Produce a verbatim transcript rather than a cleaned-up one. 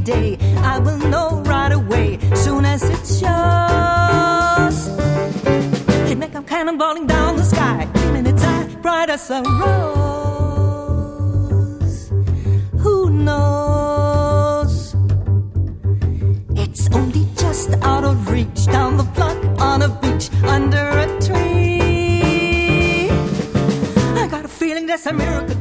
day. I will know right away, soon as it shows. It may come cannonballing down the sky, gleaming its eye, bright as a rose. Who knows? It's only just out of reach, down the block, on a beach, under a tree. I got a feeling there's a miracle